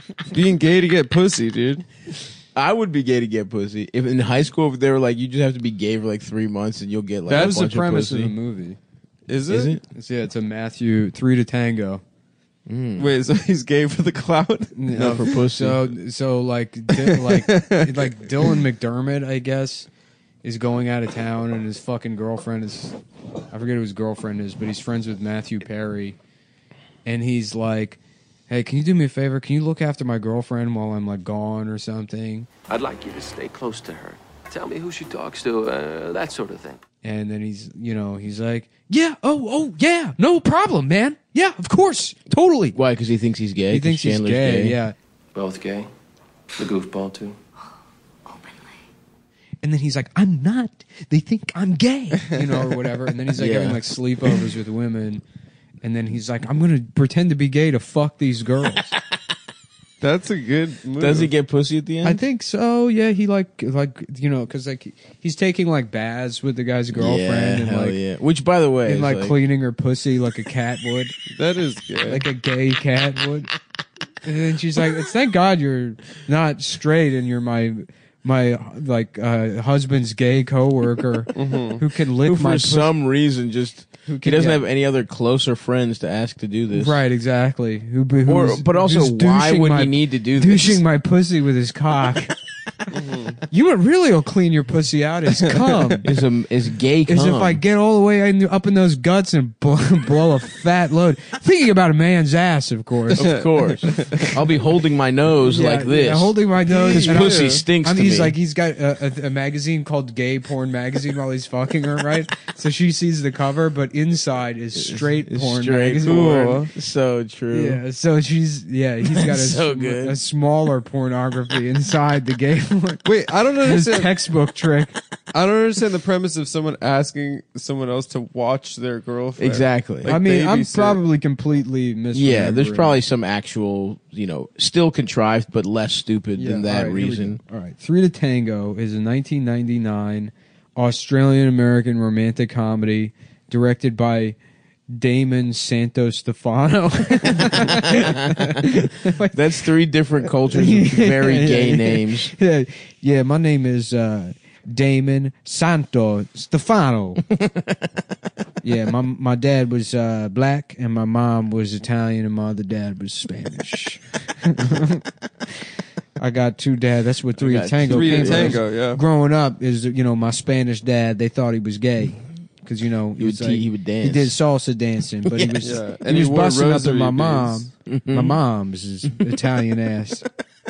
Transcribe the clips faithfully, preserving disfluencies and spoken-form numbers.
being gay to get pussy, dude. I would be gay to get pussy. If in high school, if they were like, you just have to be gay for like three months and you'll get like that a was the bunch premise of of, pussy. the movie. Is it? Is it? It's, yeah, it's a Matthew Three to Tango. Mm. Wait, so he's gay for the clout? No, for pussy. So so like Di- like like Dylan McDermott, I guess, is going out of town, and his fucking girlfriend is, I forget who his girlfriend is, but he's friends with Matthew Perry, and he's like, hey, can you do me a favor? Can you look after my girlfriend while I'm like gone or something? I'd like you to stay close to her. Tell me who she talks to, uh, that sort of thing. And then he's, you know, he's like, yeah, oh, oh, yeah, no problem, man. Yeah, of course, totally. Why? Because he thinks he's gay. He thinks he's Chandler's gay, yeah. Both gay? The goofball, too? And then he's like, I'm not. They think I'm gay, you know, or whatever. And then he's like Yeah. having like sleepovers with women. And then he's like, I'm going to pretend to be gay to fuck these girls. That's a good move. Does he get pussy at the end? I think so. Yeah, he like like you know, because like he's taking like baths with the guy's girlfriend Yeah, and hell like yeah. Which, by the way, and is like, like cleaning her pussy like a cat would, That is gay. like a gay cat would. And then she's like, "It's thank God you're not straight and you're my." My like uh, husband's gay coworker who can lick who for my pussy. some reason just he can- doesn't yeah. have any other closer friends to ask to do this. Right, exactly. Who, who's, Or, but also, who's why douching would my, he need to do this? douching my pussy with his cock? You know what really will clean your pussy out is cum. Is a is gay cum. Is if I get all the way in, up in those guts and blow, blow a fat load. Thinking about a man's ass, of course. Of course, I'll be holding my nose Yeah, like this. yeah, holding my nose. His and pussy I'm- stinks I mean, to he's me. like he's got a, a, a magazine called Gay Porn Magazine while he's fucking her, right? So she sees the cover, but inside is straight It's porn straight magazine. porn. So true. Yeah, so she's yeah, he's got a, So sm- good. a smaller pornography inside the gay porn. Wait, I don't His understand. textbook trick. I don't understand the premise of someone asking someone else to watch their girlfriend. Exactly. Like I mean, I'm babysit. probably completely misremembering. Yeah, there's probably some actual, you know, still contrived but less stupid Yeah, than that all right, here we reason. go. All right, Three to Tango is a nineteen ninety-nine Australian American romantic comedy directed by Damon Santostefano. That's three different cultures with very Yeah, gay yeah. names. Yeah, yeah. My name is uh, Damon Santo Stefano. Yeah, my my dad was uh, black and my mom was Italian and my other dad was Spanish. I got two dads. That's what Three I to got Tango Three to came from. Tango, yeah. Growing up is you know my Spanish dad. They thought he was gay because you know He would, was te- he would dance. He did salsa dancing, but he was Yeah, he and he was wore busting up to my rosary mom. beads. My mom's is Italian ass.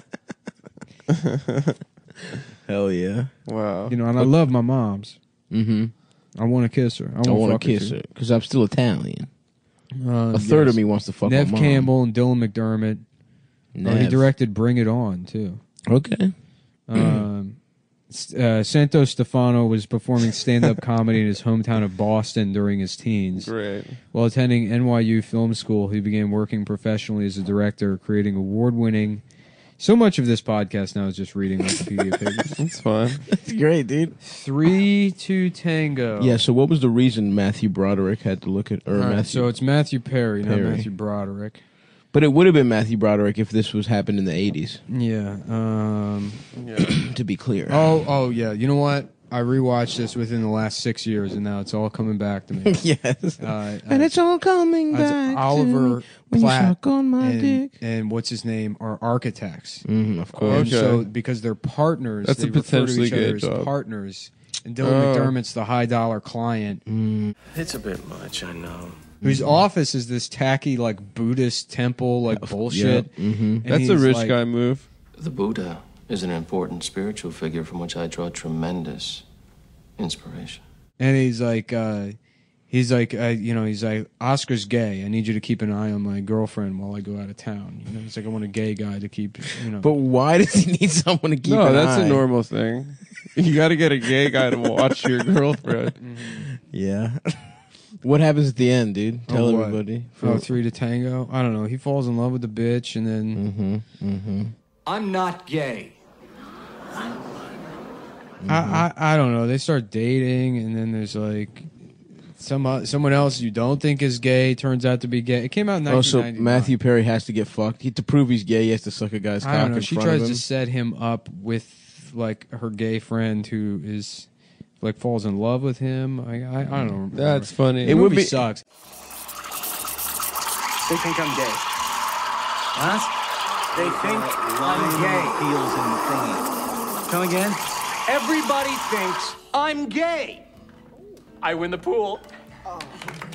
Hell yeah. Wow. You know, and I love my mom's. Mm-hmm. I want to kiss her. I, I want want to kiss her because I'm still Italian. Uh, A third yes. of me wants to fuck Nev my mom. Campbell and Dylan McDermott. Oh, he Nev. directed Bring It On too. Okay. Um, S- uh, Santo Stefano was performing stand-up comedy in his hometown of Boston during his teens. Great. While attending N Y U Film School, he began working professionally as a director, creating award-winning. So much of this podcast now is just reading Wikipedia pages. That's fine. That's great, dude. Three to Tango. Yeah, so what was the reason Matthew Broderick had to look at, or All right, Matthew? so it's Matthew Perry, not Perry. Matthew Broderick. But it would have been Matthew Broderick if this was happened in the eighties, Yeah. Um, to be clear. oh, oh, yeah. You know what? I rewatched this within the last six years, and now it's all coming back to me. yes. Uh, and uh, it's all coming uh, back Oliver to me when Platt you suck on my and, dick. and what's his name are architects. Mm, of And course. Okay. so because they're partners, That's they a refer to potentially each other gay as job. partners. And Dylan Oh. McDermott's the high dollar client, Mm. It's a bit much, I know. whose office is this tacky like Buddhist temple like bullshit. Yeah. Mm-hmm. And That's a he's rich like- guy move. The Buddha is an important spiritual figure from which I draw tremendous inspiration. And he's like, uh, he's like, uh, you know, he's like, Oscar's gay. I need you to keep an eye on my girlfriend while I go out of town. You know, he's like, I want a gay guy to keep, you know. But why does he need someone to keep No, an that's eye? a normal thing. You got to get a gay guy to watch your girlfriend. Yeah. What happens at the end, dude? Tell Oh, what? everybody. Oh, Three to Tango. I don't know. He falls in love with the bitch, and then Mm-hmm. Mm-hmm. I'm not gay. I, I I don't know. They start dating, and then there's like some uh, someone else you don't think is gay turns out to be gay. It came out in Also, nineteen ninety-nine. Matthew Perry has to get fucked. He, to prove he's gay, he has to suck a guy's I cock don't know. in She front of tries him. to set him up with like her gay friend who is like falls in love with him. I I, I don't know. That's funny. It It would would be be- sucks. They think I'm gay. Huh? They think I'm gay. Heels in the thingy. Come again? Everybody thinks I'm gay. I win the pool.